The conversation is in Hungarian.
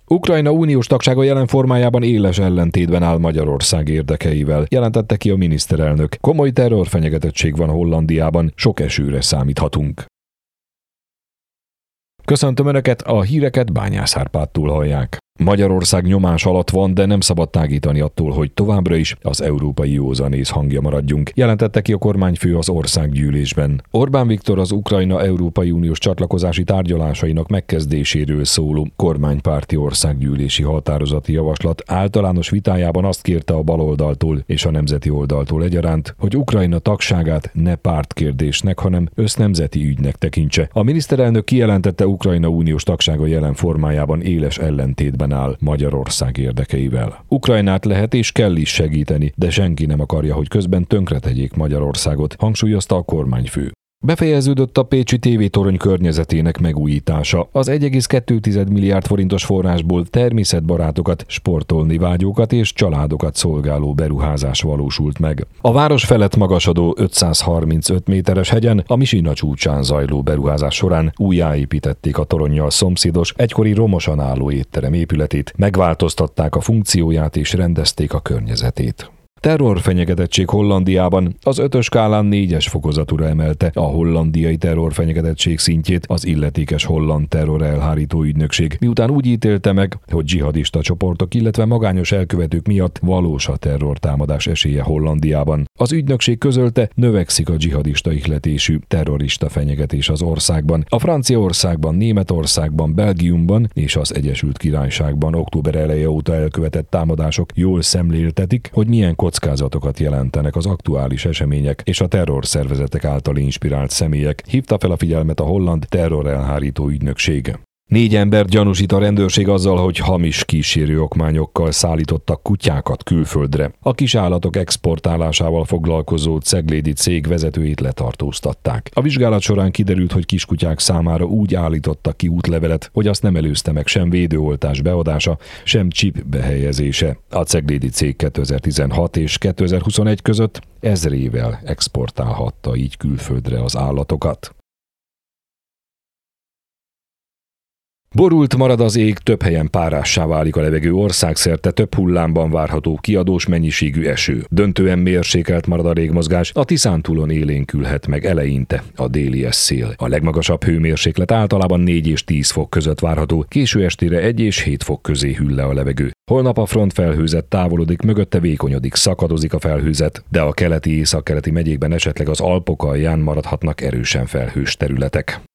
Ukrajna uniós tagsága jelen formájában éles ellentétben áll Magyarország érdekeivel, jelentette ki a miniszterelnök. Komoly terrorfenyegetettség van Hollandiában, sok esőre számíthatunk. Köszöntöm Önöket, a híreket Bányász Árpádtól hallják. Magyarország nyomás alatt van, de nem szabad tágítani attól, hogy továbbra is az európai józanész hangja maradjunk, jelentette ki a kormányfő az országgyűlésben. Orbán Viktor az Ukrajna Európai Uniós csatlakozási tárgyalásainak megkezdéséről szóló kormánypárti országgyűlési határozati javaslat általános vitájában azt kérte a baloldaltól és a nemzeti oldaltól egyaránt, hogy Ukrajna tagságát ne pártkérdésnek, hanem össznemzeti ügynek tekintse. A miniszterelnök kijelentette, Ukrajna uniós tagsága jelen formájában éles ellentétben áll Magyarország érdekeivel. Ukrajnát lehet és kell is segíteni, de senki nem akarja, hogy közben tönkretegyék Magyarországot, hangsúlyozta a kormányfő. Befejeződött a pécsi tévétorony környezetének megújítása. Az 1,2 milliárd forintos forrásból természetbarátokat, sportolni vágyókat és családokat szolgáló beruházás valósult meg. A város felett magasodó 535 méteres hegyen a Misina csúcsán zajló beruházás során újjáépítették a toronnyal szomszédos, egykori romosan álló étterem épületét, megváltoztatták a funkcióját és rendezték a környezetét. Terrorfenyegetettség Hollandiában az 5-ös skálán 4-es fokozatúra emelte a hollandiai terrorfenyegetettség szintjét az illetékes holland terrorelhárító ügynökség, miután úgy ítélte meg, hogy dzsihadista csoportok, illetve magányos elkövetők miatt valós a terrortámadás esélye Hollandiában. Az ügynökség közölte, növekszik a dzsihadista ihletésű terrorista fenyegetés az országban. A Franciaországban, Németországban, Belgiumban és az Egyesült Királyságban október eleje óta elkövetett támadások jól szemléltetik, hogy milyen kockázatokat jelentenek az aktuális események és a terrorszervezetek által inspirált személyek, hívta fel a figyelmet a holland terrorelhárító ügynökség. 4 embert gyanúsít a rendőrség azzal, hogy hamis kísérőokmányokkal szállítottak kutyákat külföldre. A kisállatok exportálásával foglalkozó ceglédi cég vezetőjét letartóztatták. A vizsgálat során kiderült, hogy kiskutyák számára úgy állítottak ki útlevelet, hogy azt nem előzte meg sem védőoltás beadása, sem chip behelyezése. A ceglédi cég 2016 és 2021 között ezrével exportálhatta így külföldre az állatokat. Borult marad az ég, több helyen párássá válik a levegő, országszerte több hullámban várható kiadós mennyiségű eső. Döntően mérsékelt marad a légmozgás, a Tiszántúlon élénkülhet meg eleinte a délies szél. A legmagasabb hőmérséklet általában 4 és 10 fok között várható, késő estére 1 és 7 fok közé hűl le a levegő. Holnap a frontfelhőzet távolodik, mögötte vékonyodik, szakadozik a felhőzet, de a keleti-északkeleti megyékben esetleg az Alpok alján maradhatnak erősen felhős területek.